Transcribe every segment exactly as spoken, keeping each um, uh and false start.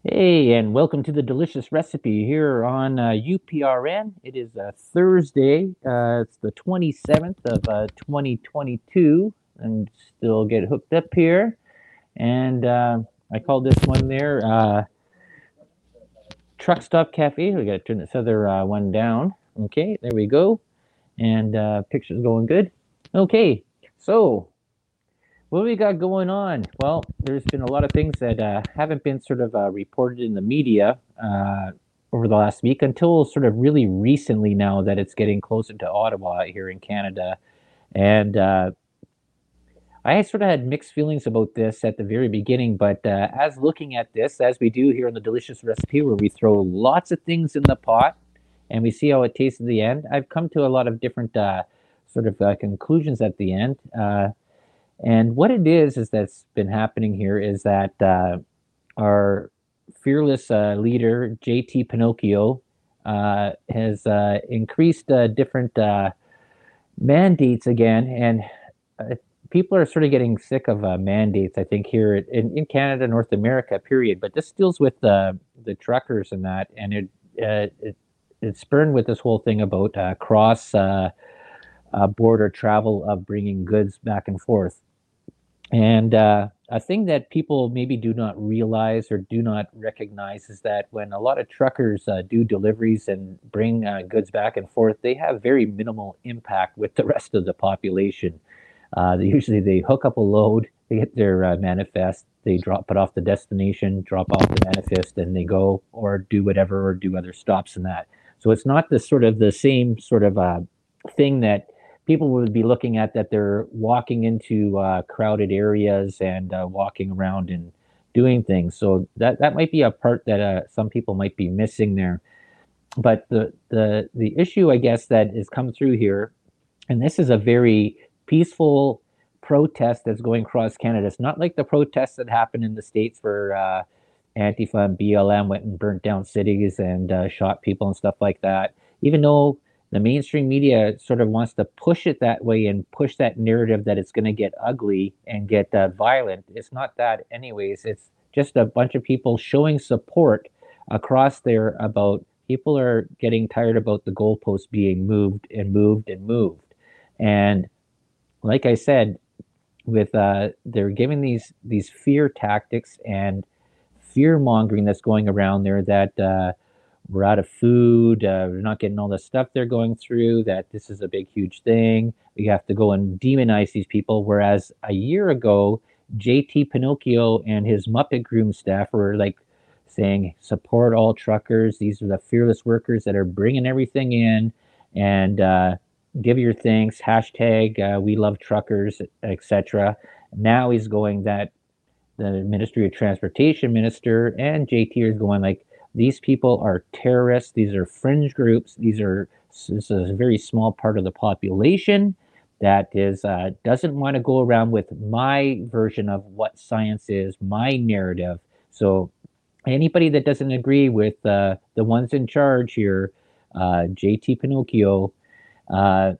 Hey, and welcome to the delicious recipe here on uh, U P R N. It is uh, Thursday. Uh, it's the twenty-seventh of uh, twenty twenty-two, and still get hooked up here. And uh, I called this one there uh, Truck Stop Cafe. We got to turn this other uh, one down. Okay, there we go. And uh, picture's going good. Okay, so what do we got going on? Well, there's been a lot of things that uh, haven't been sort of uh, reported in the media uh, over the last week until sort of really recently now that it's getting closer to Ottawa here in Canada. And uh, I sort of had mixed feelings about this at the very beginning, but uh, as looking at this, as we do here on the Delicious Recipe, where we throw lots of things in the pot and we see how it tastes at the end, I've come to a lot of different uh, sort of uh, conclusions at the end. Uh, and what it is, is that's been happening here is that uh, our fearless uh, leader, J T Pinocchio, uh, has uh, increased uh, different uh, mandates again. And uh, people are sort of getting sick of uh, mandates, I think, here in, in Canada, North America, period. But this deals with uh, the truckers and that. And it, uh, it, it's spurned with this whole thing about uh, cross uh, uh, border travel of bringing goods back and forth. And uh, a thing that people maybe do not realize or do not recognize is that when a lot of truckers uh, do deliveries and bring uh, goods back and forth, they have very minimal impact with the rest of the population. Uh, they usually they hook up a load, they get their uh, manifest, they drop it off the destination, drop off the manifest, and they go or do whatever or do other stops in that. So it's not the sort of the same sort of uh, thing that people would be looking at, that they're walking into uh, crowded areas and uh, walking around and doing things. So that that might be a part that uh, some people might be missing there. But the the the issue, I guess, that has come through here, and this is a very peaceful protest that's going across Canada. It's not like the protests that happened in the States where uh, Antifa and B L M went and burnt down cities and uh, shot people and stuff like that. Even though the mainstream media sort of wants to push it that way and push that narrative that it's going to get ugly and get uh, violent, it's not that, anyways. It's just a bunch of people showing support across there about people are getting tired about the goalposts being moved and moved and moved. And like I said, with uh, they're giving these these fear tactics and fear mongering that's going around there, that uh, we're out of food, uh, we're not getting all the stuff they're going through, that this is a big, huge thing. We have to go and demonize these people. Whereas a year ago, J T Pinocchio and his Muppet Groom staff were like saying, support all truckers. These are the fearless workers that are bringing everything in, and uh, give your thanks, hashtag uh, we love truckers, et cetera. Now he's going that the Ministry of Transportation minister and J T is going like, these people are terrorists. These are fringe groups. These are this is a very small part of the population that is uh, doesn't want to go around with my version of what science is, my narrative. So anybody that doesn't agree with uh, the ones in charge here, uh, J T Pinocchio, uh,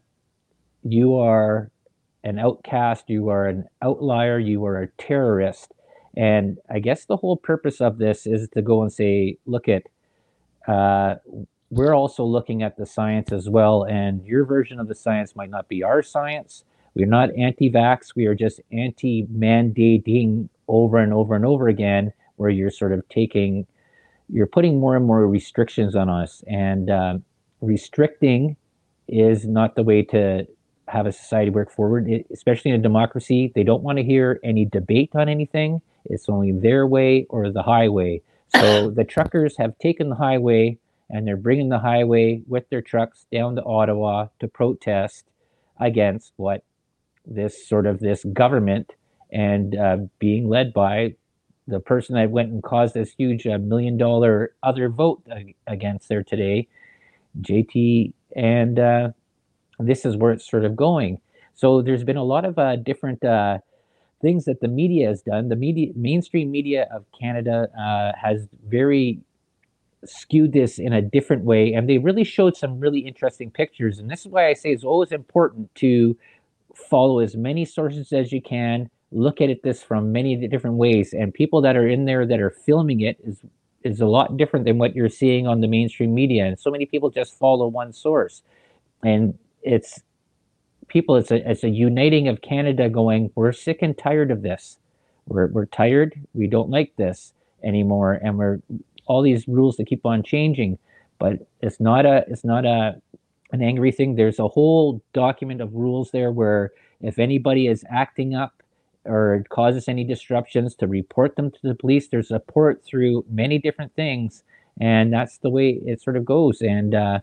you are an outcast, you are an outlier, you are a terrorist. And I guess the whole purpose of this is to go and say, look at, uh, we're also looking at the science as well, and your version of the science might not be our science. We're not anti-vax, we are just anti-mandating over and over and over again, where you're sort of taking, you're putting more and more restrictions on us. And um, restricting is not the way to have a society work forward, it, especially in a democracy. They don't want to hear any debate on anything. It's only their way or the highway. So the truckers have taken the highway, and they're bringing the highway with their trucks down to Ottawa to protest against what this sort of this government, and uh, being led by the person that went and caused this huge uh, million dollar other vote against there today, J T. And uh, this is where it's sort of going. So there's been a lot of uh, different uh, things that the media has done. The media, mainstream media of Canada, uh, has very skewed this in a different way, and they really showed some really interesting pictures. And this is why I say it's always important to follow as many sources as you can. Look at it this from many different ways, and people that are in there that are filming it is is a lot different than what you're seeing on the mainstream media. And so many people just follow one source. And it's people, it's a, it's a uniting of Canada going, we're sick and tired of this. We're, we're tired. We don't like this anymore. And we're all these rules that keep on changing. But it's not a, it's not a, an angry thing. There's a whole document of rules there where if anybody is acting up or causes any disruptions, to report them to the police. There's support through many different things, and that's the way it sort of goes. And uh,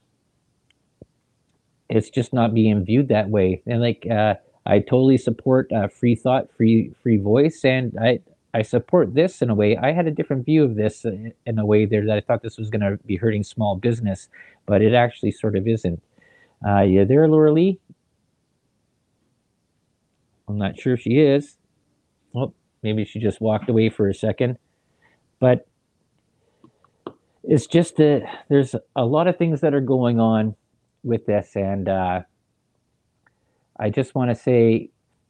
it's just not being viewed that way. And like uh, I totally support uh, free thought, free free voice, and I I support this in a way. I had a different view of this in a way there that I thought this was going to be hurting small business, but it actually sort of isn't. Uh, yeah, there, Laura Lee. I'm not sure if she is. Well, maybe she just walked away for a second. But it's just that there's a lot of things that are going on with this, and uh, I just want to say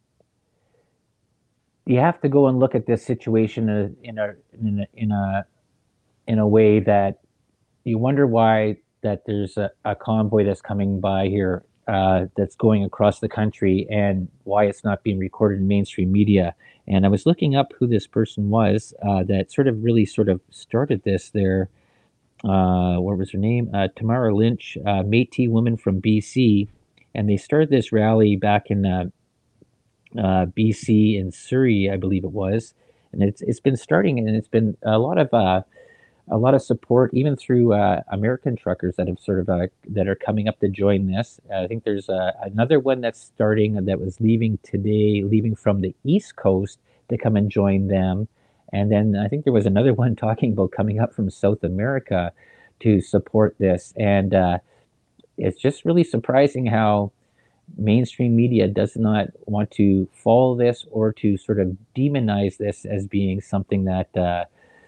you have to go and look at this situation in a in a in a in a way that you wonder why that there's a, a convoy that's coming by here uh, that's going across the country, and why it's not being recorded in mainstream media. And I was looking up who this person was uh, that sort of really sort of started this there. Uh, what was her name? Uh, Tamara Lynch, uh, Métis woman from B C. And they started this rally back in uh, uh, B C and Surrey, I believe it was. And it's it's been starting, and it's been a lot of uh, a lot of support, even through uh, American truckers that have sort of uh, that are coming up to join this. Uh, I think there's uh, another one that's starting that was leaving today, leaving from the East Coast to come and join them. And then I think there was another one talking about coming up from South America to support this. And uh, it's just really surprising how mainstream media does not want to follow this or to sort of demonize this as being something that uh,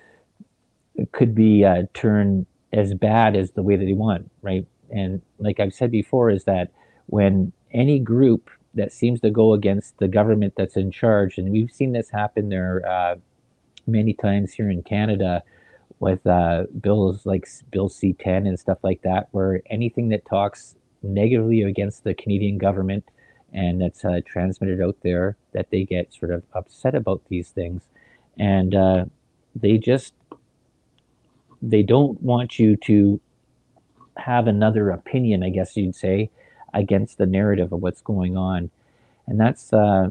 could be uh, turned as bad as the way that they want, right? And like I've said before, is that when any group that seems to go against the government that's in charge, and we've seen this happen there uh, many times here in Canada with uh, bills like Bill C ten and stuff like that, where anything that talks negatively against the Canadian government and that's uh, transmitted out there, that they get sort of upset about these things. And uh, they just they don't want you to have another opinion, I guess you'd say, against the narrative of what's going on. And that's uh,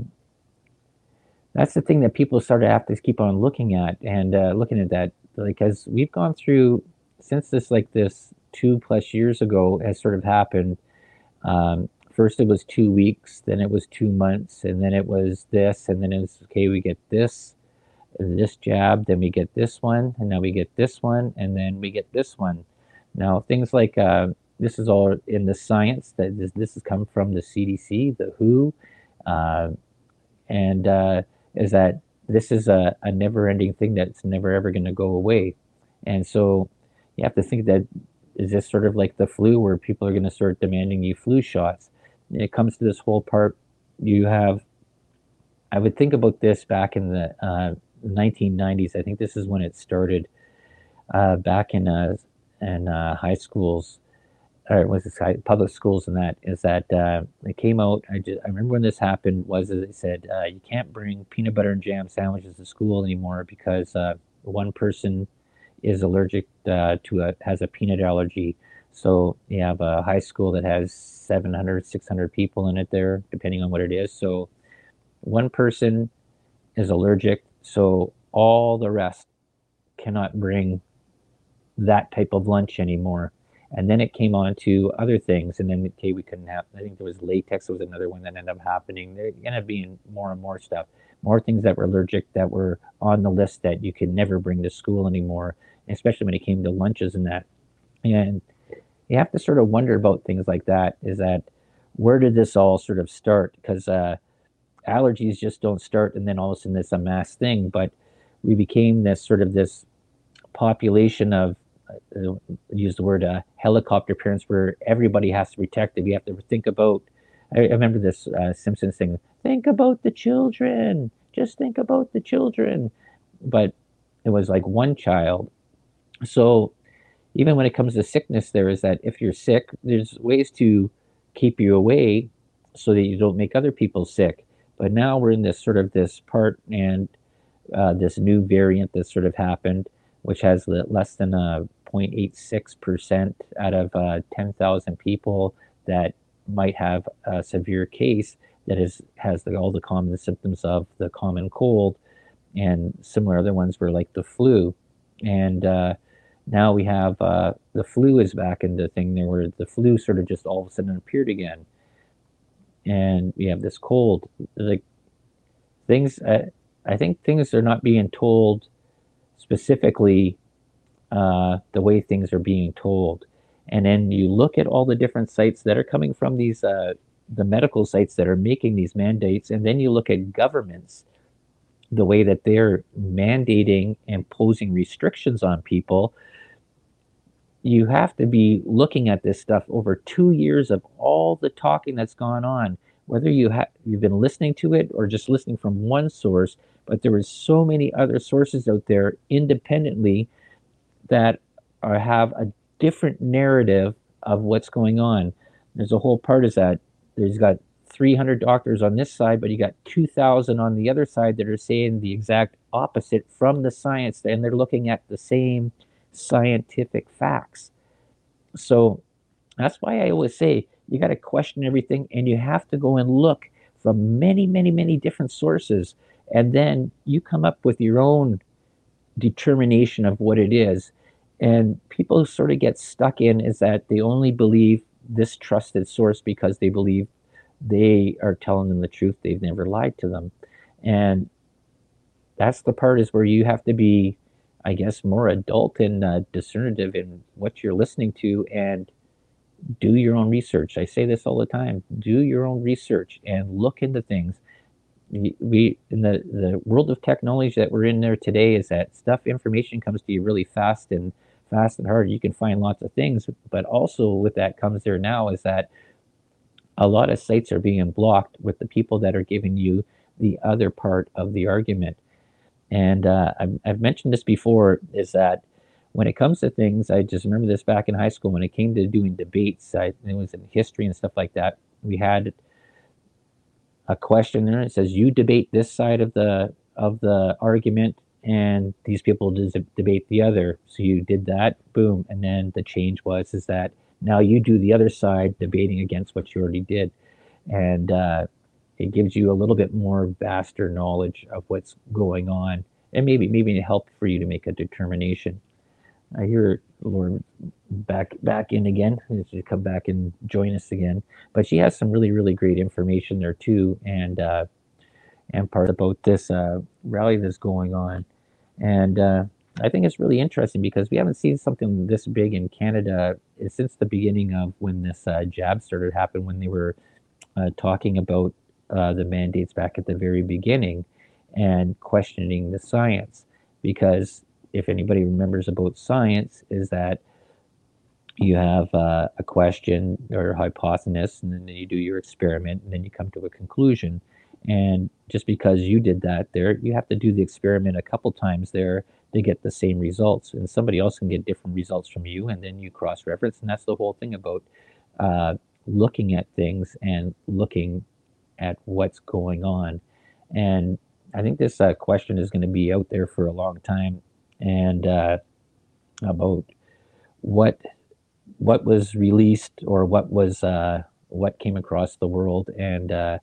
that's the thing that people sort of have to keep on looking at and uh, looking at that, like, as we've gone through since this like this two plus years ago has sort of happened. Um, first it was two weeks, then it was two months, and then it was this, and then it's okay, we get this this jab, then we get this one, and now we get this one, and then we get this one. Now things like uh, this is all in the science that this, this has come from the C D C, the W H O, uh, and uh, is that this is a, a never-ending thing that's never ever going to go away. And so you have to think that, is this sort of like the flu where people are going to start demanding you flu shots? And it comes to this whole part, you have, I would think about this back in the uh, nineteen nineties. I think this is when it started uh, back in uh, in uh, high schools, or was it high, public schools, and that is that uh, it came out. I just I remember when this happened was that it said uh, you can't bring peanut butter and jam sandwiches to school anymore because uh, one person is allergic uh, to a has a peanut allergy. So you have a high school that has seven hundred, six hundred people in it there, depending on what it is. So one person is allergic, so all the rest cannot bring that type of lunch anymore. And then it came on to other things, and then okay, we couldn't have. I think there was latex. Was another one that ended up happening. There ended up being more and more stuff, more things that were allergic that were on the list that you could never bring to school anymore, especially when it came to lunches and that. And you have to sort of wonder about things like that. Is that where did this all sort of start? Because uh, allergies just don't start and then all of a sudden it's a mass thing. But we became this sort of this population of uh, use the word uh, helicopter parents, where everybody has to protect it. We have to think about. I, I remember this uh, Simpsons thing. Think about the children. Just think about the children. But it was like one child, So even when it comes to sickness, there is that if you're sick, there's ways to keep you away so that you don't make other people sick. But now we're in this sort of this part and uh, this new variant that sort of happened, which has less than a zero point eight six percent out of uh, ten thousand people that might have a severe case that is has the, all the common symptoms of the common cold, and similar other ones were like the flu. And uh, now we have uh, the flu is back in the thing there where the flu sort of just all of a sudden appeared again. And we have this cold. Like things, uh, I think things are not being told specifically uh, the way things are being told. And then you look at all the different sites that are coming from these, uh, the medical sites that are making these mandates, and then you look at governments, the way that they're mandating and imposing restrictions on people. You have to be looking at this stuff over two years of all the talking that's gone on, whether you have you've been listening to it or just listening from one source. But there are so many other sources out there independently that are, have a different narrative of what's going on. There's a whole part is that there's got three hundred doctors on this side, but you got two thousand on the other side that are saying the exact opposite from the science, and they're looking at the same scientific facts. So that's why I always say you got to question everything, and you have to go and look from many, many, many different sources, and then you come up with your own determination of what it is. And people sort of get stuck in is that they only believe this trusted source because they believe they are telling them the truth. They've never lied to them. And that's the part is where you have to be, I guess, more adult and uh, discernitive in what you're listening to, and do your own research. I say this all the time. Do your own research and look into things. We in the the world of technology that we're in there today is that stuff information comes to you really fast and fast and hard. You can find lots of things, but also with that comes there now is that a lot of sites are being blocked with the people that are giving you the other part of the argument. And uh, I've, I've mentioned this before, is that when it comes to things, I just remember this back in high school when it came to doing debates. I, it was in history and stuff like that. We had a question there. It says you debate this side of the of the argument, and these people debate the other. So you did that, boom, and then the change was is that now you do the other side debating against what you already did, and uh, it gives you a little bit more vaster knowledge of what's going on, and maybe maybe help for you to make a determination. I hear Lauren back back in again. She'll come back and join us again. But she has some really really great information there too, and uh, and part about this uh, rally that's going on, and uh, I think it's really interesting because we haven't seen something this big in Canada since the beginning of when this uh, jab started happening. When they were uh, talking about uh, the mandates back at the very beginning and questioning the science, because if anybody remembers about science, is that you have uh, a question or a hypothesis, and then you do your experiment, and then you come to a conclusion. And just because you did that there, you have to do the experiment a couple times there to get the same results. And somebody else can get different results from you, and then you cross-reference. And that's the whole thing about uh, looking at things and looking at what's going on. And I think this uh, question is going to be out there for a long time, and uh, about what what was released or what was uh, what came across the world, and uh,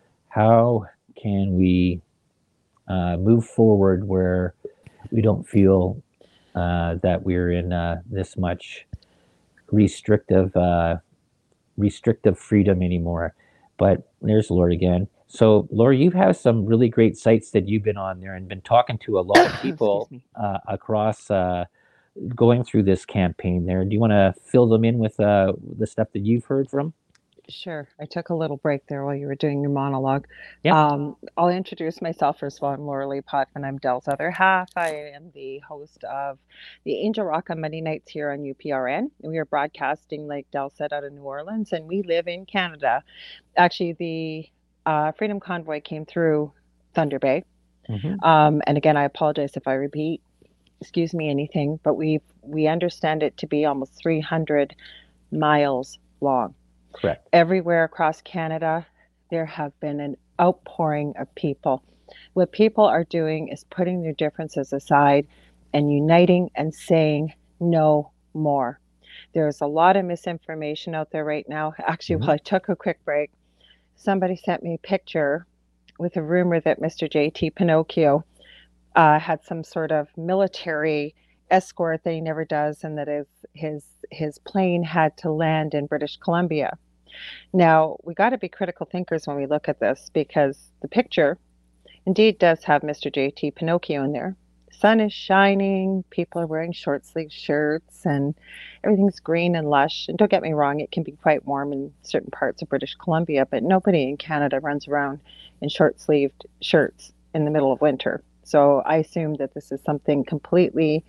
how can we uh, move forward where we don't feel uh, that we're in uh, this much restrictive uh, restrictive freedom anymore. But there's Laura again. So, Laura, you have some really great sites that you've been on there and been talking to a lot of Excuse people me. uh, across uh, going through this campaign there. Do you want to fill them in with uh, the stuff that you've heard from? Sure. I took a little break there while you were doing your monologue. Yep. Um, I'll introduce myself first of all. I'm Laura Lee Pot, and I'm Dell's other half. I am the host of the Angel Rock on Monday nights here on U P R N. And we are broadcasting, like Dell said, out of New Orleans, and we live in Canada. Actually, the uh, Freedom Convoy came through Thunder Bay. Mm-hmm. Um, and again, I apologize if I repeat. excuse me, anything, but we we understand it to be almost three hundred miles long. Correct. Everywhere across Canada, there have been an outpouring of people. What people are doing is putting their differences aside and uniting and saying no more. There's a lot of misinformation out there right now. Actually, Mhm. while I took a quick break, somebody sent me a picture with a rumor that Mister J T Pinocchio uh, had some sort of military escort that he never does, and that his his his plane had to land in British Columbia. Now, we got to be critical thinkers when we look at this, because the picture indeed does have Mister J T Pinocchio in there. The sun is shining, people are wearing short sleeve shirts, and everything's green and lush. And don't get me wrong, it can be quite warm in certain parts of British Columbia, but nobody in Canada runs around in short sleeved shirts in the middle of winter. So I assume that this is something completely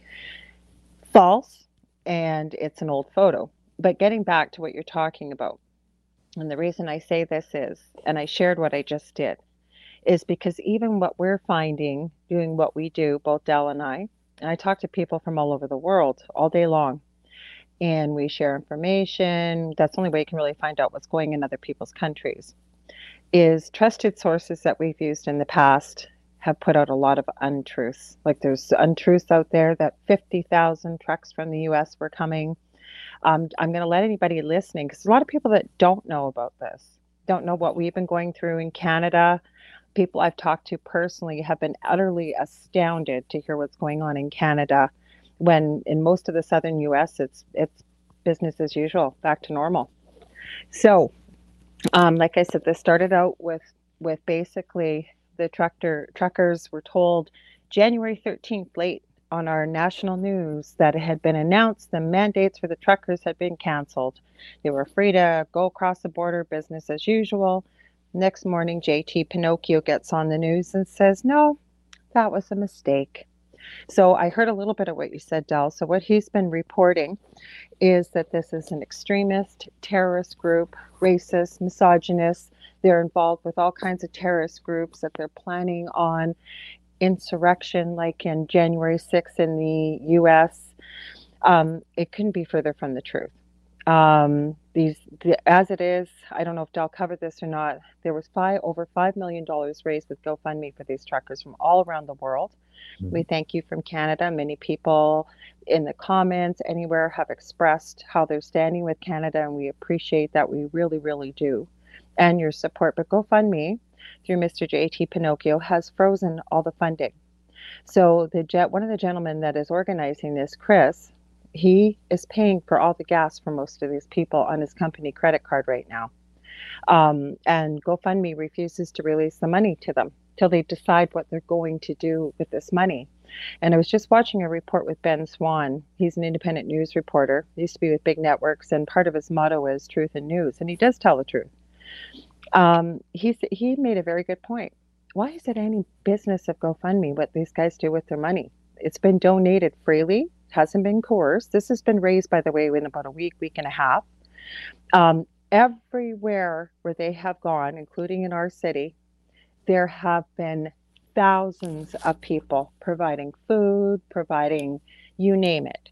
false and it's an old photo. But getting back to what you're talking about, and the reason I say this is, and I shared what I just did, is because even what we're finding doing what we do, both Del and I, and I talk to people from all over the world all day long, and we share information. That's the only way you can really find out what's going in other people's countries. Is trusted sources that we've used in the past have put out a lot of untruths. Like there's untruths out there that fifty thousand trucks from the U S were coming. Um, I'm going to let anybody listening, because a lot of people that don't know about this, don't know what we've been going through in Canada. People I've talked to personally have been utterly astounded to hear what's going on in Canada, when in most of the southern U S it's it's business as usual, back to normal. So, um, like I said, this started out with with basically the trucker truckers were told January thirteenth late on our national news that it had been announced the mandates for the truckers had been canceled. They were free to go across the border, business as usual. Next morning, J T Pinocchio gets on the news and says, no, that was a mistake. So I heard a little bit of what you said, Del. So what he's been reporting is that this is an extremist terrorist group, racist, misogynist. They're involved with all kinds of terrorist groups, that they're planning on insurrection like in January sixth in the U S. Um, it couldn't be further from the truth. Um, these, the, as it is, I don't know if Del covered this or not. There was five over five million dollars raised with GoFundMe for these truckers from all around the world. Mhm. We thank you from Canada. Many people in the comments anywhere have expressed how they're standing with Canada, and we appreciate that. We really, really do, and your support. But GoFundMe, through Mister J T Pinocchio, has frozen all the funding. So the jet, one of the gentlemen that is organizing this, Chris, he is paying for all the gas for most of these people on his company credit card right now. Um, and GoFundMe refuses to release the money to them till they decide what they're going to do with this money. And I was just watching a report with Ben Swan. He's an independent news reporter. He used to be with big networks, and part of his motto is truth in news, and he does tell the truth. Um, he, he made a very good point. Why is it any business of GoFundMe what these guys do with their money? It's been donated freely, hasn't been coerced. This has been raised, by the way, in about a week, week and a half. Um, everywhere where they have gone, including in our city, there have been thousands of people providing food, providing you name it.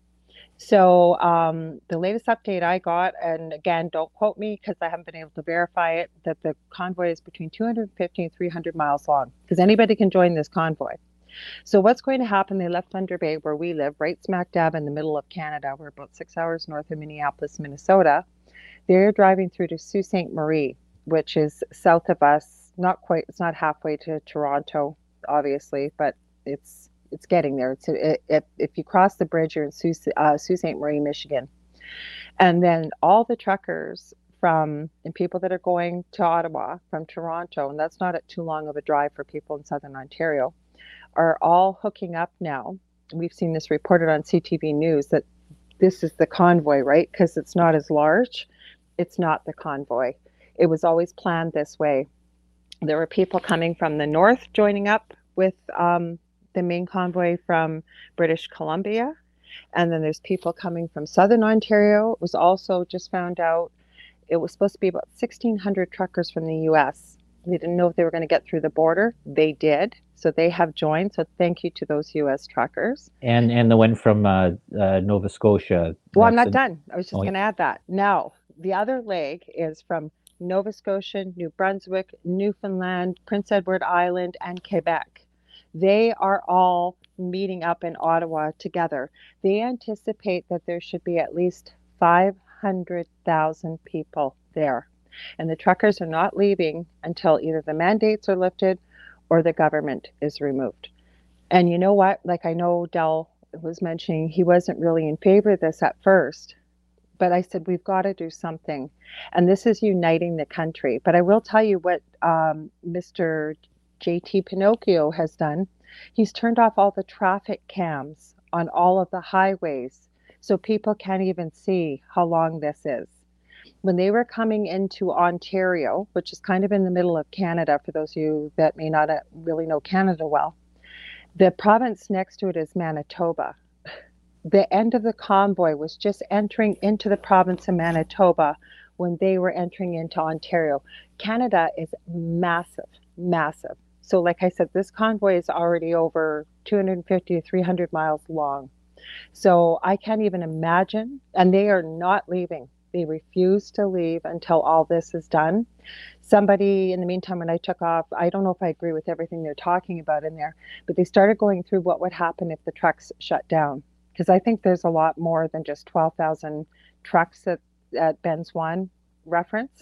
So um, the latest update I got, and again, don't quote me because I haven't been able to verify it, that the convoy is between two hundred fifty and three hundred miles long, because anybody can join this convoy. So what's going to happen, they left Thunder Bay, where we live, right smack dab in the middle of Canada. We're about six hours north of Minneapolis, Minnesota. They're driving through to Sault Ste. Marie, which is south of us, not quite, it's not halfway to Toronto, obviously, but it's it's getting there. It's it, it, if you cross the bridge, you're in Sault, uh, Sault Ste. Marie, Michigan. And then all the truckers from, and people that are going to Ottawa from Toronto, and that's not at too long of a drive for people in Southern Ontario, are all hooking up now. We've seen this reported on C T V News that this is the convoy, right? Because it's not as large. It's not the convoy. It was always planned this way. There were people coming from the north joining up with um, the main convoy from British Columbia. And then there's people coming from Southern Ontario. It was also just found out it was supposed to be about sixteen hundred truckers from the U S. They didn't know if they were going to get through the border. They did. So they have joined. So thank you to those U S truckers. And and the one from uh, uh, Nova Scotia. Well, I'm That's not a, done. I was just oh, going to add that. Now, the other leg is from Nova Scotia, New Brunswick, Newfoundland, Prince Edward Island, and Quebec. They are all meeting up in Ottawa together. They anticipate that there should be at least five hundred thousand people there. And the truckers are not leaving until either the mandates are lifted or the government is removed. And you know what? Like, I know Del was mentioning he wasn't really in favor of this at first, but I said, we've got to do something. And this is uniting the country. But I will tell you what um, Mister J T Pinocchio has done. He's turned off all the traffic cams on all of the highways so people can't even see how long this is. When they were coming into Ontario, which is kind of in the middle of Canada, for those of you that may not really know Canada well, the province next to it is Manitoba. The end of the convoy was just entering into the province of Manitoba when they were entering into Ontario. Canada is massive, massive. So like I said, this convoy is already over two hundred fifty to three hundred miles long. So I can't even imagine, and they are not leaving. They refuse to leave until all this is done. Somebody, in the meantime, when I took off, I don't know if I agree with everything they're talking about in there, but they started going through what would happen if the trucks shut down. Because I think there's a lot more than just twelve thousand trucks at, at Ben's One reference.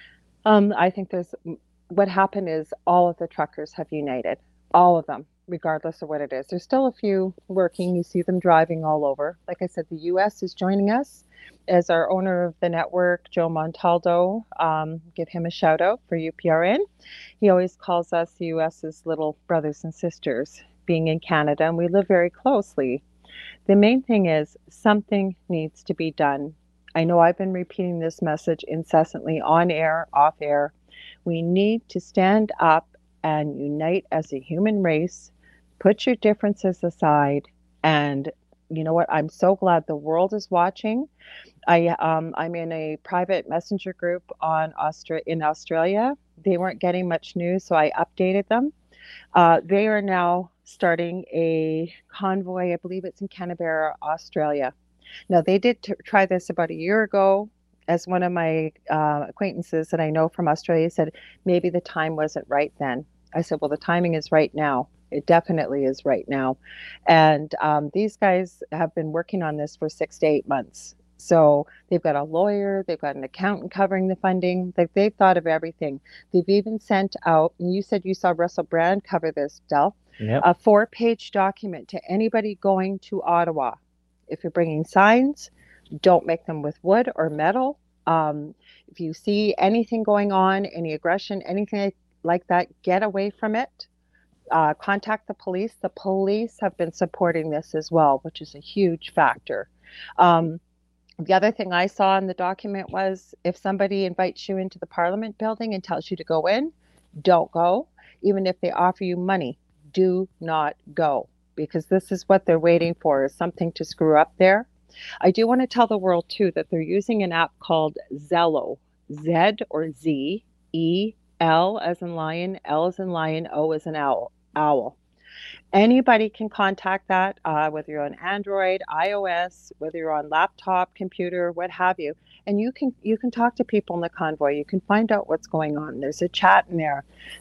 Um, I think there's, what happened is all of the truckers have united, all of them, regardless of what it is. There's still a few working. You see them driving all over. Like I said, the U S is joining us as our owner of the network, Joe Montaldo. Um, give him a shout out for U P R N. He always calls us the U S's little brothers and sisters, being in Canada, and we live very closely. The main thing is something needs to be done. I know I've been repeating this message incessantly on air, off air. We need to stand up and unite as a human race, put your differences aside, and you know what? I'm so glad the world is watching. I, um, I'm in a private messenger group on Austra- in Australia. They weren't getting much news, so I updated them. Uh, they are now starting a convoy. I believe it's in Canberra, Australia. Now, they did t- try this about a year ago. As one of my uh, acquaintances that I know from Australia said, maybe the time wasn't right then. I said, well, the timing is right now. It definitely is right now. And um, these guys have been working on this for six to eight months. So they've got a lawyer, they've got an accountant covering the funding. Like, they've thought of everything. They've even sent out, and you said you saw Russell Brand cover this, Del, yep. a four-page document to anybody going to Ottawa. If you're bringing signs, don't make them with wood or metal. Um, if you see anything going on, any aggression, anything like that, get away from it. Uh, contact the police. The police have been supporting this as well, which is a huge factor. Um, the other thing I saw in the document was if somebody invites you into the Parliament building and tells you to go in, don't go. Even if they offer you money, do not go, because this is what they're waiting for, is something to screw up there. I do want to tell the world too that they're using an app called Zello, Z or Z, E, L as in lion, L as in lion, O as in owl. owl. Anybody can contact that, uh, whether you're on Android, iOS, whether you're on laptop, computer, what have you. And you can you can talk to people in the convoy. You can find out what's going on. There's a chat in there.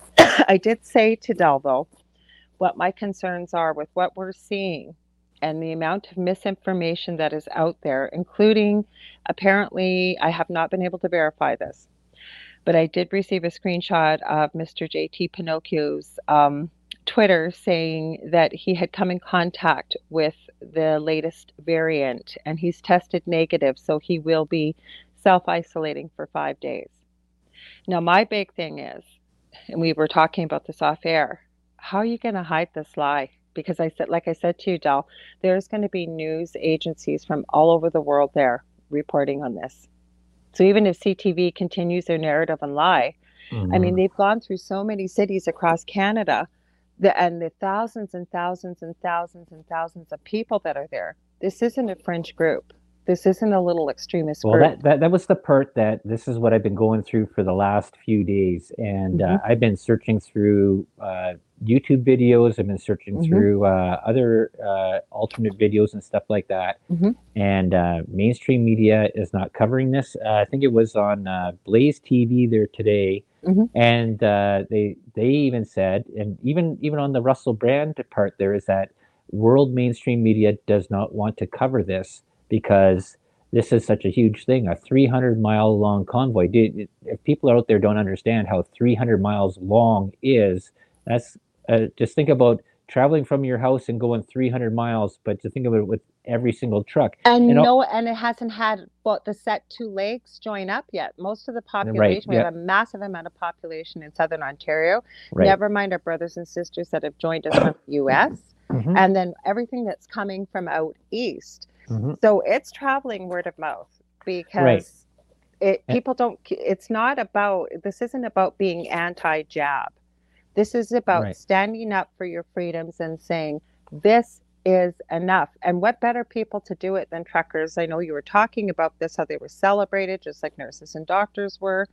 I did say to Del, though, what my concerns are with what we're seeing and the amount of misinformation that is out there, including, apparently, I have not been able to verify this, but I did receive a screenshot of Mister J T Pinocchio's um, Twitter saying that he had come in contact with the latest variant and he's tested negative, so he will be self-isolating for five days. Now, my big thing is, and we were talking about this off air, how are you going to hide this lie? Because I said, like I said to you, Del, there's going to be news agencies from all over the world there reporting on this. So even if C T V continues their narrative and lie, mm-hmm. I mean, they've gone through so many cities across Canada, the, and the thousands and thousands and thousands and thousands of people that are there. This isn't a fringe group. This isn't a little extremist Well, group. that, that that was the part that this is what I've been going through for the last few days, and Mm-hmm. uh, I've been searching through uh, YouTube videos. I've been searching Mm-hmm. through uh, other uh, alternate videos and stuff like that. Mm-hmm. And uh, mainstream media is not covering this. Uh, I think it was on uh, Blaze T V there today, Mm-hmm. and uh, they they even said, and even even on the Russell Brand part, there is that world mainstream media does not want to cover this because this is such a huge thing, a three hundred mile long convoy. Dude, if people out there don't understand how three hundred miles long is, that's uh, just think about traveling from your house and going three hundred miles, but to think of it with every single truck. And And all, no, and it hasn't had what the set two legs join up yet. Most of the right, population, we yeah, have a massive amount of population in Southern Ontario. right. Never mind our brothers and sisters that have joined us from the U S, Mm-hmm, and then everything that's coming from out east. mm-hmm, So it's traveling word of mouth right. because it And- people don't. It's not about. This isn't about being anti-jab. This is about Right. standing up for your freedoms and saying this is enough. And what better people to do it than truckers? I know you were talking about this, how they were celebrated, just like nurses and doctors were.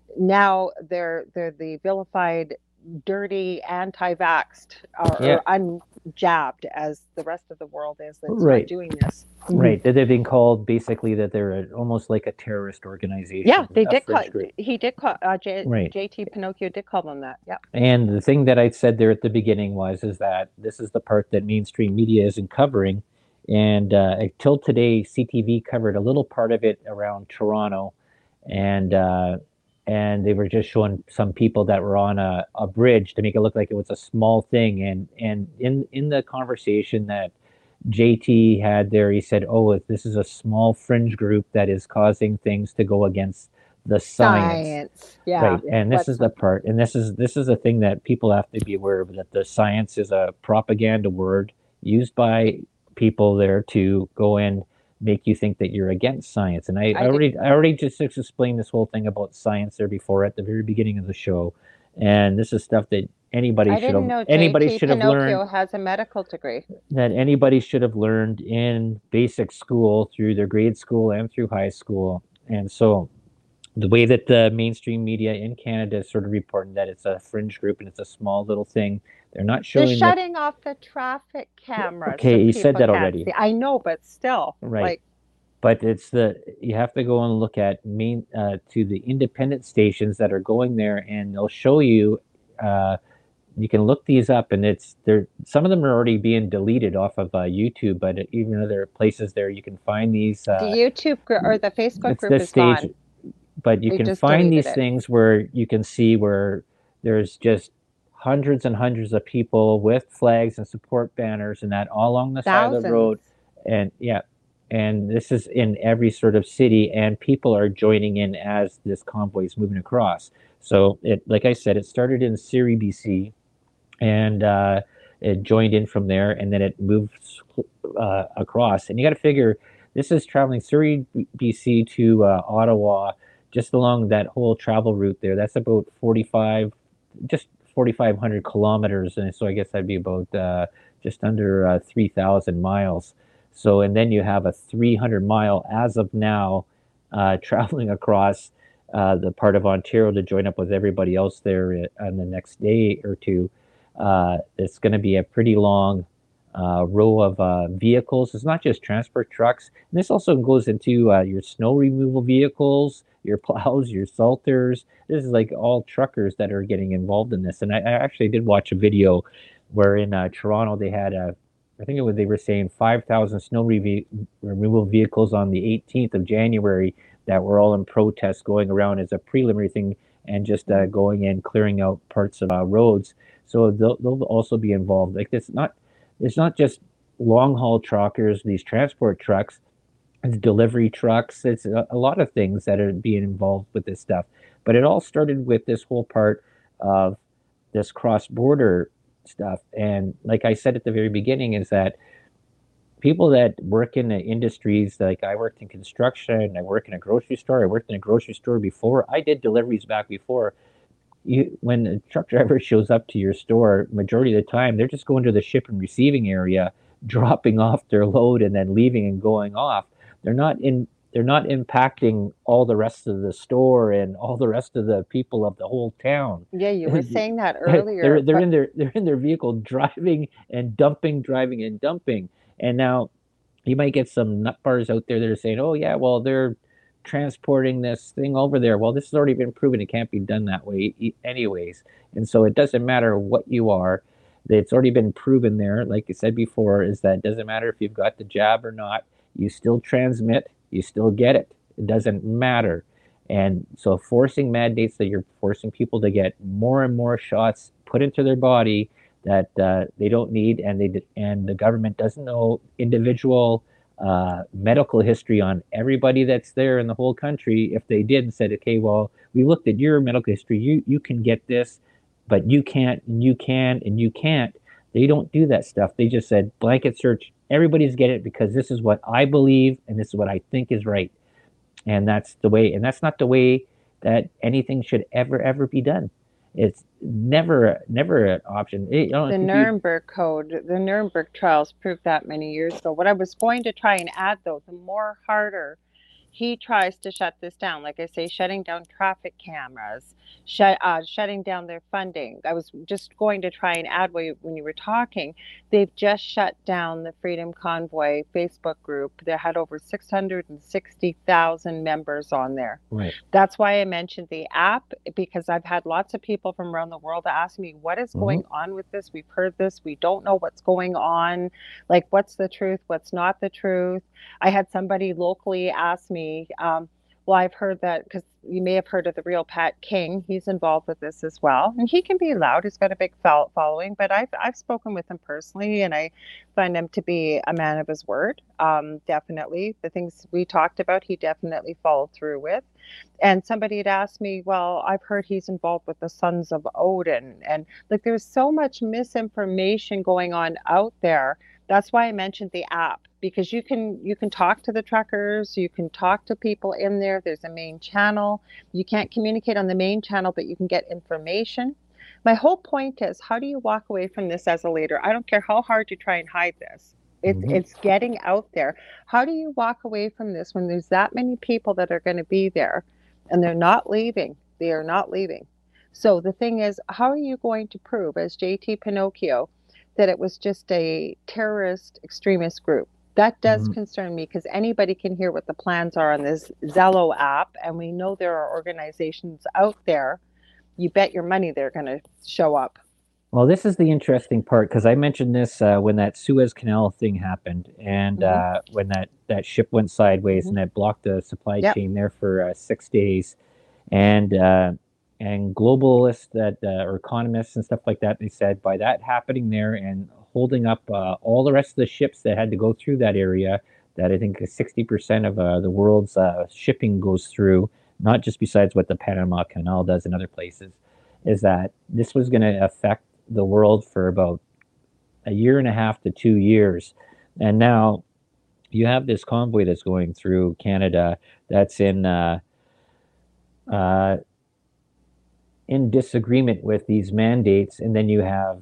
Now they're they're the vilified, dirty, anti-vaxxed or, Yeah. or unjabbed, as the rest of the world is that's Right. not doing this. Right. That they've been called basically that they're a, almost like a terrorist organization. Yeah, they a did call. fringe group. He did call. Uh, J, Right. JT Pinocchio did call them that. Yeah. And the thing that I said there at the beginning was is that this is the part that mainstream media isn't covering. And uh, until today, C T V covered a little part of it around Toronto, and uh, and they were just showing some people that were on a, a bridge to make it look like it was a small thing. And and in in the conversation that J T had there, he said, "Oh, this is a small fringe group that is causing things to go against the science." Science. Yeah. Right, and this What's is the part, and this is this is a thing that people have to be aware of, that the science is a propaganda word used by people there to go and make you think that you're against science. And I, I I already I already just explained this whole thing about science there before at the very beginning of the show, and this is stuff that anybody I should didn't have know anybody J T should have Pinocchio learned has a medical degree. that anybody should have learned in basic school through their grade school and through high school. And so the way that the mainstream media in Canada is sort of reporting that it's a fringe group and it's a small little thing, they're not They're showing that. shutting off the traffic cameras. Okay, so you said people that can't already. see. I know, but still, Right. like, But it's the you have to go and look at main uh, to the independent stations that are going there, and they'll show you. Uh, you can look these up, and it's there. Some of them are already being deleted off of uh, YouTube, but even other places there you can find these. the Uh, YouTube group or the Facebook it's group this is stage, gone. but you They can just find deleted these it. things where you can see where there's just hundreds and hundreds of people with flags and support banners and that all along the side of the Thousands. road. And yeah, and this is in every sort of city, and people are joining in as this convoy is moving across. So it, like I said, it started in Surrey, B C, and uh, it joined in from there, and then it moves uh, across. And you got to figure this is traveling Surrey, B C to uh, Ottawa, just along that whole travel route there. That's about forty-five, just forty-five hundred kilometers, and so I guess that'd be about uh, just under uh, three thousand miles. So, and then you have a three hundred mile, as of now, uh, traveling across uh, the part of Ontario to join up with everybody else there on the next day or two. Uh, it's going to be a pretty long uh, row of uh, vehicles. It's not just transport trucks. And this also goes into uh, your snow removal vehicles, your plows, your salters. This is like all truckers that are getting involved in this. And I, I actually did watch a video where in uh, Toronto they had a, I think it was, they were saying five thousand snow re- removal vehicles on the eighteenth of January that were all in protest going around as a preliminary thing and just uh, going in, clearing out parts of uh, roads. So they'll, they'll also be involved. Like it's not, it's not just long haul truckers, these transport trucks, it's delivery trucks. It's a, a lot of things that are being involved with this stuff. But it all started with this whole part of this cross border stuff. And like I said at the very beginning, is that people that work in the industries, like I worked in construction, I work in a grocery store, I worked in a grocery store before, I did deliveries back before. You, when a truck driver shows up to your store, majority of the time they're just going to the ship and receiving area, dropping off their load and then leaving and going off. they're not in they're not impacting all the rest of the store and all the rest of the people of the whole town. Yeah, you were saying that they're earlier, they're but in their they're in their vehicle driving and dumping, driving and dumping. And now you might get some nut bars out there that are saying, "Oh yeah, well they're transporting this thing over there." Well, this has already been proven; it can't be done that way, e- anyways. And so it doesn't matter what you are; it's already been proven there. Like I said before, is that it doesn't matter if you've got the jab or not. You still transmit. You still get it. It doesn't matter. And so forcing mandates that you're forcing people to get more and more shots put into their body that uh, they don't need, and they and the government doesn't know individual uh, medical history on everybody that's there in the whole country. If they did and said, okay, well, we looked at your medical history, you you can get this, but you can't, and you can, and you can't. They don't do that stuff. They just said blanket search. Everybody's get it because this is what I believe and this is what I think is right. And that's the way, and that's not the way that anything should ever, ever be done. It's never, never an option. I don't the think you, Nuremberg Code, the Nuremberg trials proved that many years ago. What I was going to try and add, though, the more harder he tries to shut this down, like I say, shutting down traffic cameras, shut, uh, shutting down their funding. I was just going to try and add when you, when you were talking, they've just shut down the Freedom Convoy Facebook group that had over six hundred sixty thousand members on there. right. That's why I mentioned the app, because I've had lots of people from around the world ask me, what is Mhm. going on with this? We've heard this. We don't know what's going on. Like, what's the truth? What's not the truth? I had somebody locally ask me, um, well, I've heard that, because you may have heard of the real Pat King. He's involved with this as well. And he can be loud. He's got a big fol- following, but I've, I've spoken with him personally, and I find him to be a man of his word. Um, definitely. The things we talked about, he definitely followed through with. And somebody had asked me, well, I've heard he's involved with the Sons of Odin. And like, there's so much misinformation going on out there. That's why I mentioned the app, because you can you can talk to the truckers, you can talk to people in there. There's a main channel. You can't communicate on the main channel, but you can get information. My whole point is, how do you walk away from this as a leader? I don't care how hard you try and hide this. It's Mhm. it's getting out there. How do you walk away from this when there's that many people that are going to be there and they're not leaving? They are not leaving. So the thing is, how are you going to prove, as J T Pinocchio, that it was just a terrorist extremist group? That does Mhm. concern me, because anybody can hear what the plans are on this Zello app, and we know there are organizations out there. You bet your money they're going to show up. Well, this is the interesting part because I mentioned this uh, when that Suez Canal thing happened, and Hmm. uh, when that, that ship went sideways Hmm. and it blocked the supply Yep. chain there for uh, six days, and uh, and globalists that uh, or economists and stuff like that, they said by that happening there and holding up uh, all the rest of the ships that had to go through that area, that I think sixty percent of uh, the world's uh, shipping goes through, not just besides what the Panama Canal does in other places, is that this was going to affect the world for about a year and a half to two years. And now you have this convoy that's going through Canada that's in uh, uh, in disagreement with these mandates, and then you have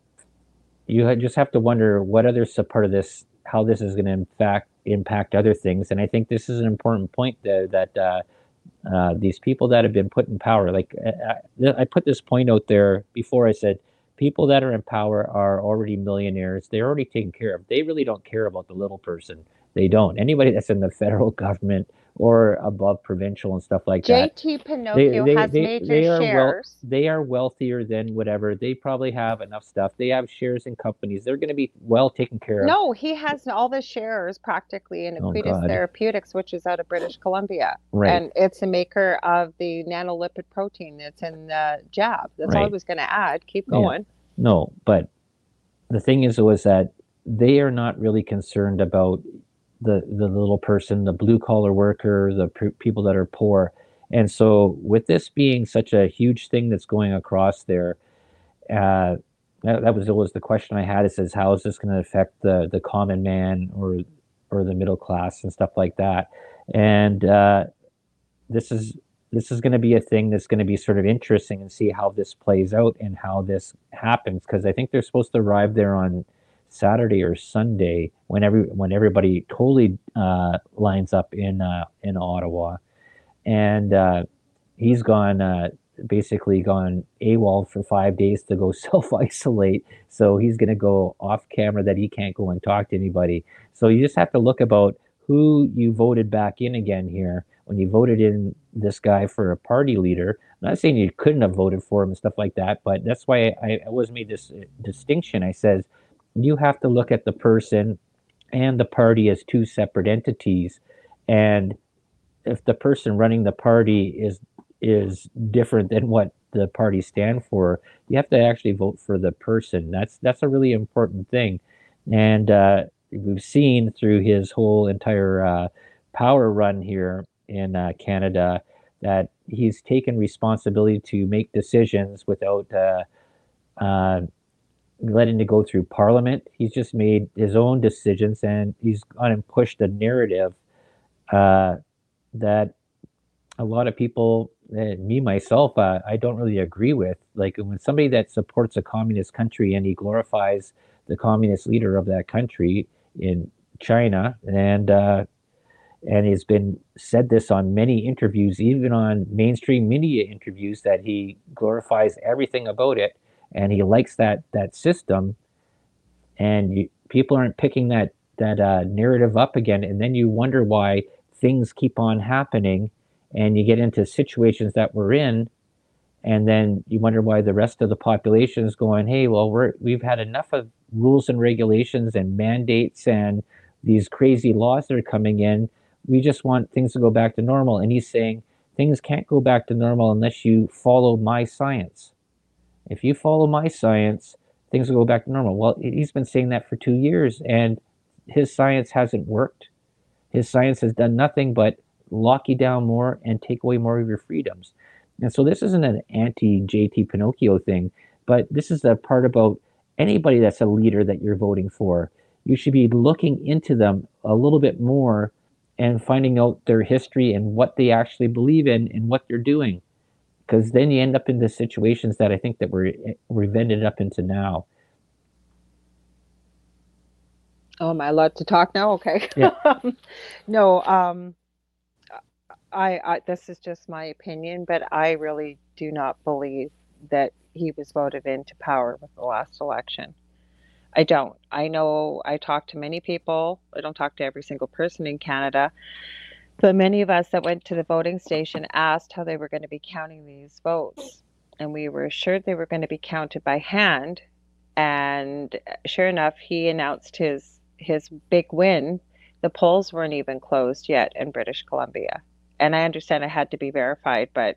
you just have to wonder what other part of this, how this is going to impact impact other things. And I think this is an important point that, that uh, uh, these people that have been put in power, like I, I put this point out there before. I said people that are in power are already millionaires. They're already taken care of. They really don't care about the little person. They don't. Anybody that's in the federal government or above provincial and stuff like that, J T they Pinocchio they has they major they are well shares. they are wealthier than whatever. They probably have enough stuff. They have shares in companies. They're going to be well taken care of. No, he has all the shares practically in Oh Aquitas God. Therapeutics, which is out of British Columbia. Right. And it's a maker of the nanolipid protein that's in the jab. That's all I Right. was going to add. Keep Yeah. going. No, but the thing is was that they are not really concerned about the the little person, the blue collar worker, the p- people that are poor. And so with this being such a huge thing that's going across there, uh, that, that was always the question I had. It says, how is this going to affect the the common man or or the middle class and stuff like that? And uh, this is this is going to be a thing that's going to be sort of interesting and see how this plays out and how this happens, because I think they're supposed to arrive there on Saturday or Sunday when every when everybody totally uh, lines up in uh, in Ottawa, and uh, he's gone uh, basically gone AWOL for five days to go self isolate. So he's going to go off camera that he can't go and talk to anybody. So you just have to look about who you voted back in again here when you voted in this guy for a party leader. I'm not saying you couldn't have voted for him and stuff like that, but that's why I, I always made this uh, distinction. I says you have to look at the person and the party as two separate entities, and if the person running the party is is different than what the party stand for, you have to actually vote for the person. That's that's a really important thing, and uh, we've seen through his whole entire uh, power run here in uh, Canada that he's taken responsibility to make decisions without uh, uh, letting it go through Parliament. He's just made his own decisions, and he's gone and pushed a narrative uh, that a lot of people, uh, me myself, uh, I don't really agree with. Like when somebody that supports a communist country and he glorifies the communist leader of that country in China, and uh, and he's been said this on many interviews, even on mainstream media interviews, that he glorifies everything about it, and he likes that that system, and you, people aren't picking that that uh, narrative up again, and then you wonder why things keep on happening, and you get into situations that we're in, and then you wonder why the rest of the population is going, hey, well, we're we've had enough of rules and regulations and mandates and these crazy laws that are coming in. We just want things to go back to normal. And he's saying things can't go back to normal unless you follow my science. If you follow my science, things will go back to normal. Well, he's been saying that for two years, and his science hasn't worked. His science has done nothing but lock you down more and take away more of your freedoms. And so this isn't an anti-J T Pinocchio thing, but this is the part about anybody that's a leader that you're voting for. You should be looking into them a little bit more and finding out their history and what they actually believe in and what they're doing. Because then you end up into situations that I think that we're we've ended up into now. Oh, am I allowed to talk now? Okay. Yeah. No, um, I, I this is just my opinion, but I really do not believe that he was voted into power with the last election. I don't. I know I talk to many people. I don't talk to every single person in Canada, but many of us that went to the voting station asked how they were going to be counting these votes. And we were assured they were going to be counted by hand. And sure enough, he announced his his big win. The polls weren't even closed yet in British Columbia. And I understand it had to be verified, but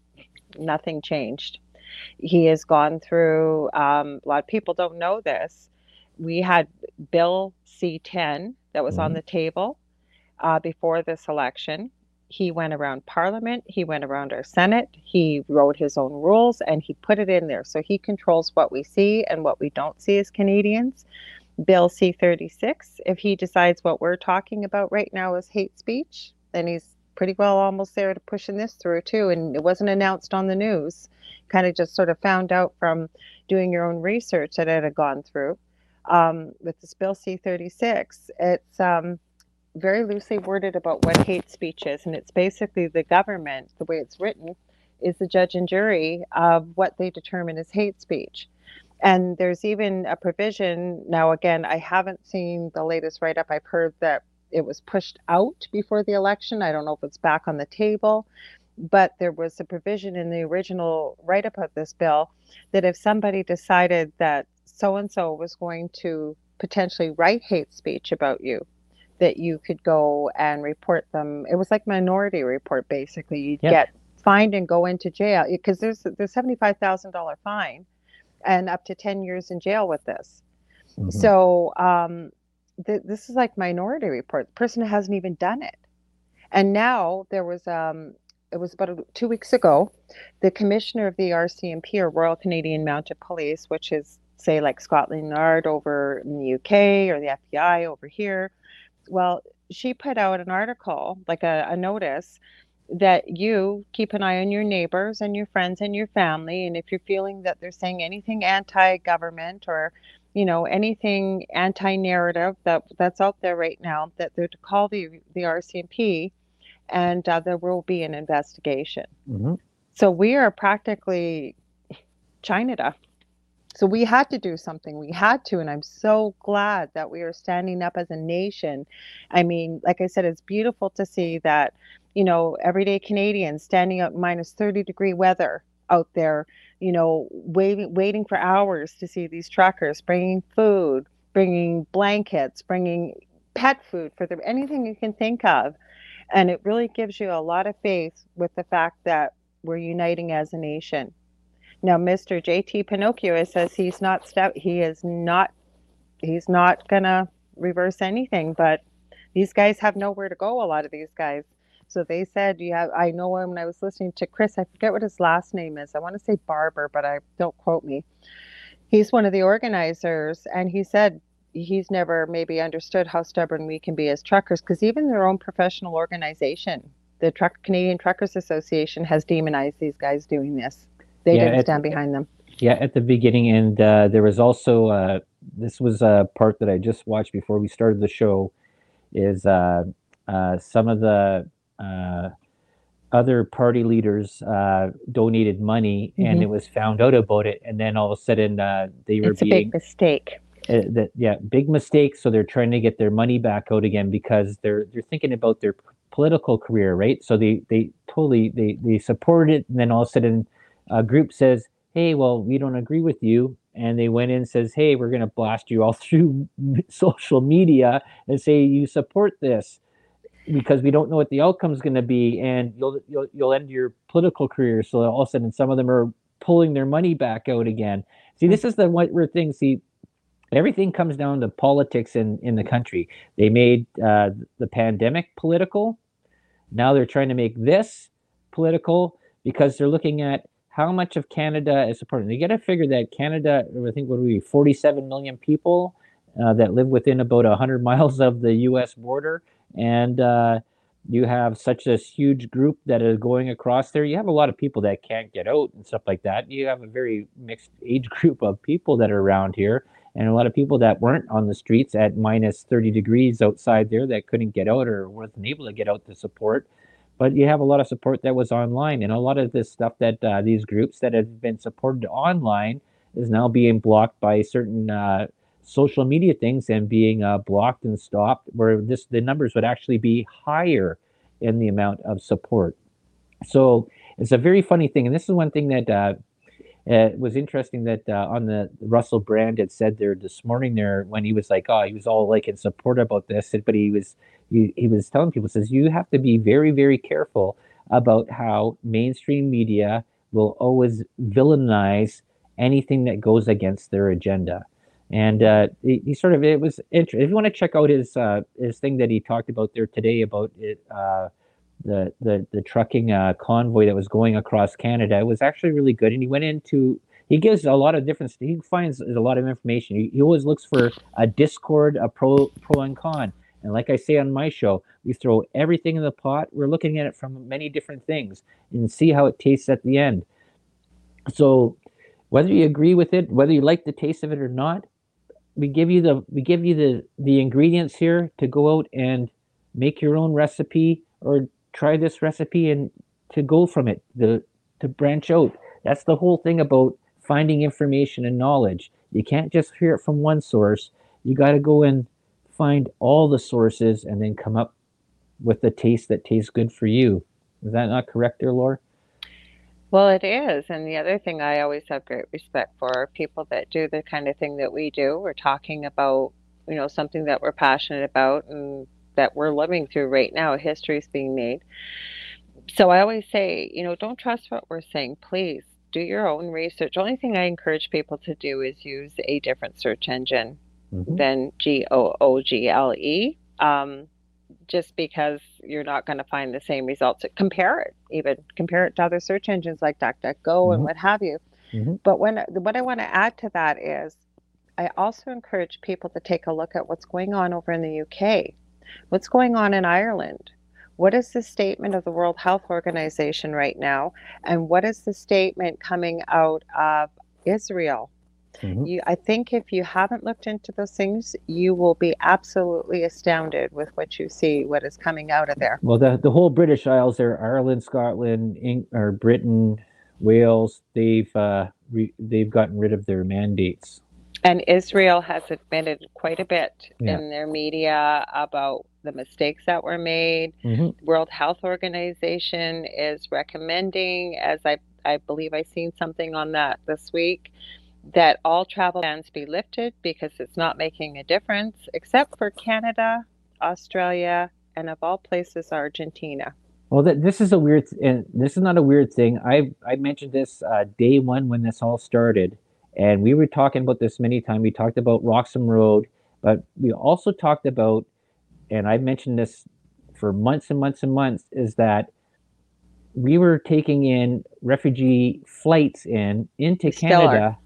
nothing changed. He has gone through, um, a lot of people don't know this. We had Bill C ten that was on Mhm. the table uh, before this election. He went around Parliament, he went around our Senate, he wrote his own rules, and he put it in there. So he controls what we see and what we don't see as Canadians. Bill C thirty-six, if he decides what we're talking about right now is hate speech, then he's pretty well almost there to pushing this through too. And it wasn't announced on the news. Kind of just sort of found out from doing your own research that it had gone through. Um, with this Bill C thirty-six, it's um, very loosely worded about what hate speech is. And it's basically the government, the way it's written, is the judge and jury of what they determine as hate speech. And there's even a provision, now again, I haven't seen the latest write-up. I've heard that it was pushed out before the election. I don't know if it's back on the table, but there was a provision in the original write-up of this bill that if somebody decided that so-and-so was going to potentially write hate speech about you, that you could go and report them. It was like Minority Report, basically. You'd Yep. get fined and go into jail because there's there's seventy-five thousand dollars fine and up to ten years in jail with this. Mhm. So um, th- this is like Minority Report. The person hasn't even done it. And now there was, um, it was about two weeks ago, the commissioner of the R C M P, or Royal Canadian Mounted Police, which is, say, like Scotland Yard over in the U K or the F B I over here. Well, she put out an article, like a, a notice, that you keep an eye on your neighbors and your friends and your family. And if you're feeling that they're saying anything anti-government or you know, anything anti-narrative that that's out there right now, that they're to call the the R C M P, and uh, there will be an investigation. Mm-hmm. So we are practically China. So we had to do something. We had to, and I'm so glad that we are standing up as a nation. I mean, like I said, it's beautiful to see that, you know, everyday Canadians standing up minus thirty degree weather out there, you know, waiting waiting for hours to see these truckers bringing food, bringing blankets, bringing pet food for them, anything you can think of. And it really gives you a lot of faith with the fact that we're uniting as a nation. Now, Mister J T Pinocchio says he's not step he is not he's not gonna reverse anything, but these guys have nowhere to go, a lot of these guys. So they said you have I know when I was listening to Chris, I forget what his last name is. I want to say Barber, but I don't quote me. He's one of the organizers, and he said he's never maybe understood how stubborn we can be as truckers, because even their own professional organization, the Truck Canadian Truckers Association, has demonized these guys doing this. They Yeah, didn't at, stand behind them. yeah, at the beginning, and uh, there was also uh, this was a part that I just watched before we started the show. Is uh, uh, some of the uh, other party leaders uh, donated money, and it Mm-hmm. was found out about it, and then all of a sudden uh, they were It's a big being mistake. uh, that yeah, big mistake. So they're trying to get their money back out again because they're they're thinking about their p- political career, right? So they they totally they they support it, and then all of a sudden a group says, "Hey, well, we don't agree with you," and they went in and says, "Hey, we're going to blast you all through social media and say you support this." Because we don't know what the outcome is going to be, and you'll, you'll you'll end your political career. So all of a sudden, some of them are pulling their money back out again. See, this is the weird thing. See, everything comes down to politics in in the country. They made uh, the pandemic political. Now they're trying to make this political because they're looking at how much of Canada is supporting. You got to figure that Canada, I think, what are we, forty-seven million people uh, that live within about one hundred miles of the U S border. And uh, you have such a huge group that is going across there. You have a lot of people that can't get out and stuff like that. You have a very mixed age group of people that are around here, and a lot of people that weren't on the streets at minus thirty degrees outside there that couldn't get out or wasn't able to get out to support. But you have a lot of support that was online, and a lot of this stuff that uh, these groups that have been supported online is now being blocked by certain uh, social media things and being uh, blocked and stopped, where this the numbers would actually be higher in the amount of support. So it's a very funny thing, and this is one thing that uh, uh, it was interesting that uh, on the Russell Brand had said there this morning there when he was like, oh, he was all like in support about this, but he was he, he was telling people, says you have to be very very careful about how mainstream media will always villainize anything that goes against their agenda. And uh, he, he sort of it was interesting. If you want to check out his uh, his thing that he talked about there today about it. Uh, the the the trucking uh, convoy that was going across Canada. It was actually really good, and he went into he gives a lot of different. He finds a lot of information. He, he always looks for a discord, a pro pro and con. And like I say on my show, we throw everything in the pot. We're looking at it from many different things and see how it tastes at the end. So whether you agree with it, whether you like the taste of it or not, we give you the we give you the the ingredients here to go out and make your own recipe or try this recipe and to go from it, the to branch out. That's the whole thing about finding information and knowledge. You can't just hear it from one source. You got to go and find all the sources and then come up with the taste that tastes good for you. Is that not correct there, Laura? Well, it is. And the other thing I always have great respect for are people that do the kind of thing that we do. We're talking about, you know, something that we're passionate about and that we're living through right now. History is being made. So I always say, you know, don't trust what we're saying. Please do your own research. The only thing I encourage people to do is use a different search engine Mm-hmm. than G O O G L E. Um, just because you're not going to find the same results. Compare it, even compare it to other search engines like DuckDuckGo and Mm-hmm. what have you. Mm-hmm. But when what I want to add to that is, I also encourage people to take a look at what's going on over in the U K, what's going on in Ireland. What is the statement of the World Health Organization right now? And what is the statement coming out of Israel? Mhm. You, I think if you haven't looked into those things, you will be absolutely astounded with what you see, what is coming out of there. Well, the the whole British Isles there, Ireland, Scotland, Eng- or Britain, Wales, they've uh, re- they've gotten rid of their mandates. And Israel has admitted quite a bit Yeah. in their media about the mistakes that were made. hmm World Health Organization is recommending, as I, I believe I seen something on that this week, that all travel bans be lifted because it's not making a difference, except for Canada, Australia, and of all places, Argentina. Well, th- this is a weird, and this is not a weird thing. I I mentioned this uh, day one when this all started, and we were talking about this many times. We talked about Roxham Road, but we also talked about, and I mentioned this for months and months and months, is that we were taking in refugee flights in into We still are. Canada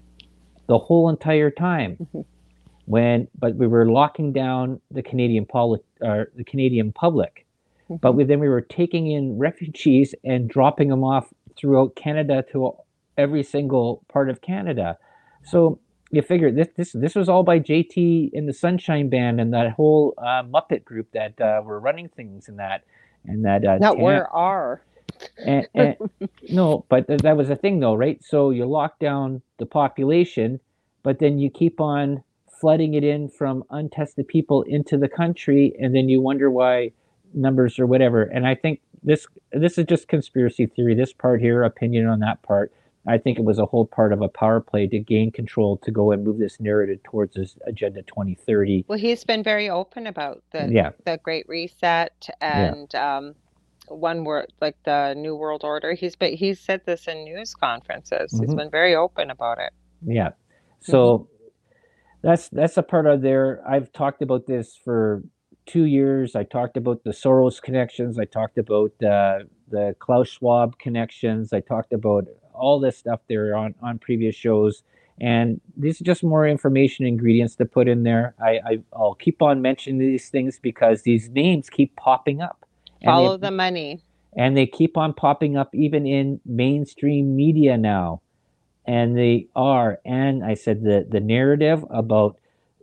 the whole entire time. Mhm. When, but we were locking down the Canadian poli- uh, the Canadian public. But Mhm. we, then we were taking in refugees and dropping them off throughout Canada to every single part of Canada. So you figure this this this was all by J T and the Sunshine Band and that whole uh, Muppet group that uh, were running things and that and that uh, Not Tam where are. and, and no, but th- that was the thing though, right? So you lock down the population, but then you keep on flooding it in from untested people into the country, and then you wonder why numbers or whatever. And I think this this is just conspiracy theory. This part here, opinion on that part. I think it was a whole part of a power play to gain control to go and move this narrative towards this Agenda twenty thirty. Well, he's been very open about the Yeah, the Great Reset yeah. and um, one word like the New World Order. He's been he's said this in news conferences. He's hmm been very open about it. Yeah. Hmm. So that's that's a part of there. I've talked about this for two years. I talked about the Soros connections. I talked about uh, the Klaus Schwab connections. I talked about all this stuff there on on previous shows. And these are just more information ingredients to put in there. I, I I'll keep on mentioning these things because these names keep popping up, and they Follow the money. and they keep on popping up even in mainstream media now. And they are, and I said the the narrative about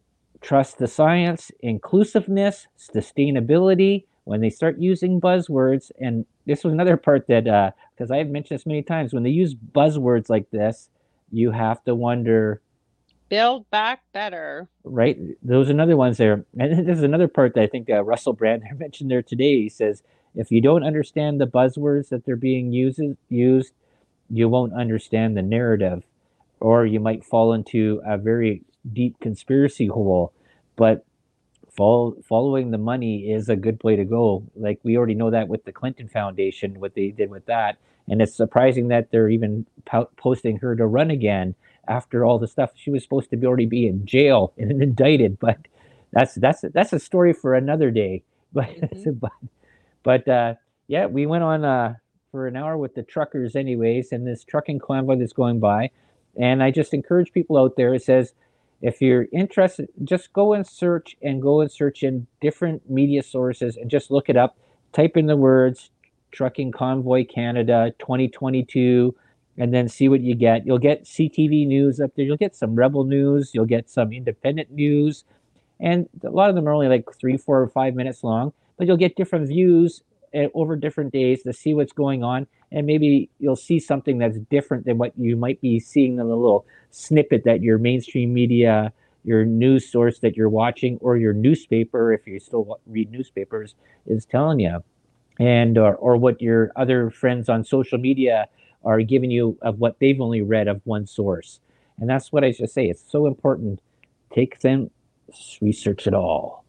trust the science, inclusiveness, sustainability, when they start using buzzwords. And this was another part that, uh, because I've mentioned this many times, when they use buzzwords like this, you have to wonder, Build back better. right? Those are another ones there. And there's another part that I think uh, Russell Brand mentioned there today. He says, if you don't understand the buzzwords that they're being used, used, you won't understand the narrative, or you might fall into a very deep conspiracy hole. But follow, following the money is a good way to go. Like we already know that with the Clinton Foundation, what they did with that, and it's surprising that they're even po- posting her to run again after all the stuff. She was supposed to be already be in jail and indicted, but that's that's that's a story for another day. But Hmm. but, but uh, yeah, we went on uh, for an hour with the truckers, anyways, and this trucking convoy that's going by. And I just encourage people out there. It says, if you're interested, just go and search and go and search in different media sources and just look it up. Type in the words Trucking Convoy Canada twenty twenty-two and then see what you get. You'll get C T V news up there. You'll get some Rebel news. You'll get some independent news. And a lot of them are only like three, four, or five minutes long, but you'll get different views uh, over different days to see what's going on. And maybe you'll see something that's different than what you might be seeing in a little snippet that your mainstream media, your news source that you're watching, or your newspaper, if you still read newspapers, is telling you. And or, or what your other friends on social media are giving you of what they've only read of one source. And that's what I just say. It's so important. Take them, research it all.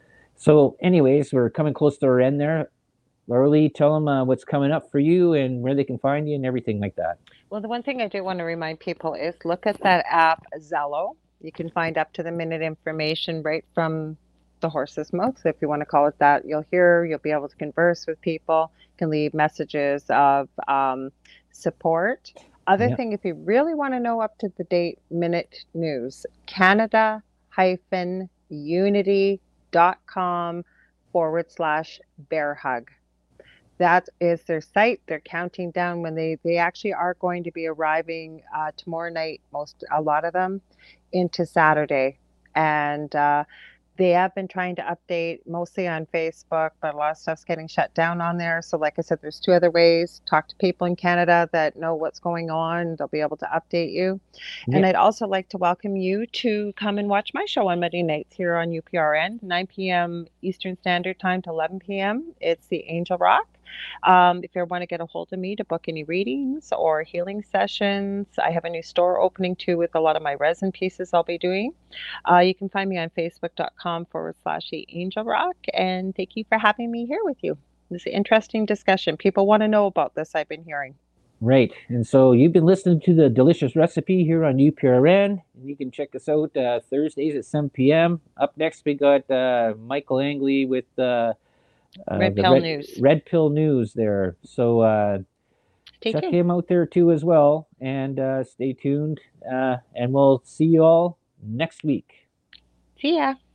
So, anyways, we're coming close to our end there. Lauralee, tell them uh, what's coming up for you and where they can find you and everything like that. Well, the one thing I do want to remind people is look at that app Zello. You can find up to the minute information right from the horse's mouth, if you want to call it that. You'll hear, you'll be able to converse with people, you can leave messages of um, support. Other Yeah. thing, if you really want to know up to the date minute news, Canada unity dot com forward slash bear hug. That is their site. They're counting down when they they actually are going to be arriving uh, tomorrow night. Most a lot of them into Saturday, and uh, they have been trying to update mostly on Facebook, but a lot of stuff's getting shut down on there. So, like I said, there's two other ways. Talk to people in Canada that know what's going on. They'll be able to update you. And Yeah. I'd also like to welcome you to come and watch my show on Monday nights here on U P R N, nine p.m. Eastern Standard Time to eleven p.m. It's the Angel Rock. Um, if you want to get a hold of me to book any readings or healing sessions, I have a new store opening too with a lot of my resin pieces I'll be doing. Uh, you can find me on facebook.com forward slash the Angel Rock. And thank you for having me here with you. This is an interesting discussion. People want to know about this, I've been hearing. Right. And so you've been listening to the Delicious Recipe here on U P R N. You can check us out uh, Thursdays at seven p m. Up next, we got uh, Michael Angley with uh, uh, Red the Pill Red News. Red Pill News there. So uh, Stay check tuned. him out there too as well, and uh, stay tuned. Uh, and we'll see you all next week. See ya.